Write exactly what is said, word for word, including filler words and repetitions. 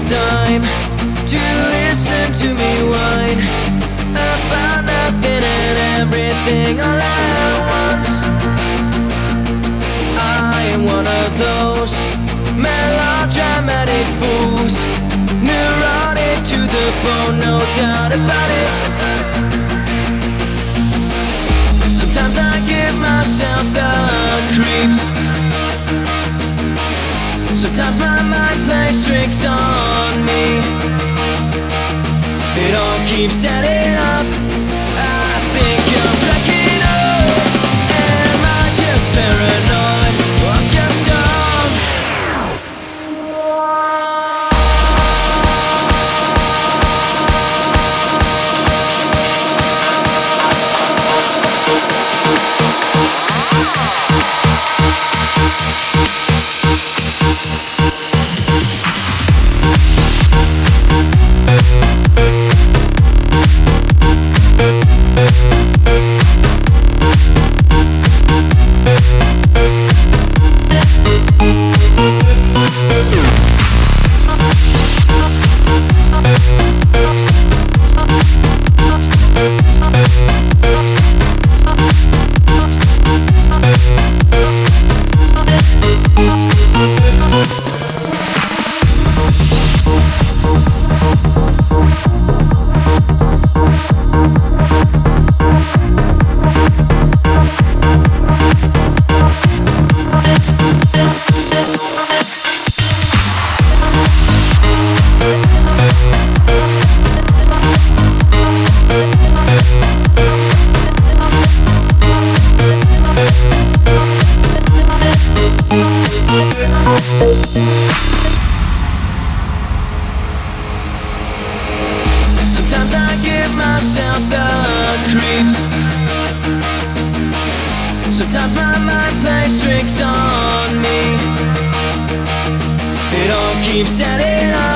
time to listen to me whine about nothing and everything all at once. I am one of those melodramatic fools, neurotic to the bone, no doubt about it. Sometimes I give myself the creeps. Sometimes my mind plays tricks on me. It all keeps adding up. I think I'm cracking up. Am I just paranoid? Or I'm just dumb? Sometimes I give myself the creeps. Sometimes my mind plays tricks on me. It all keeps adding up.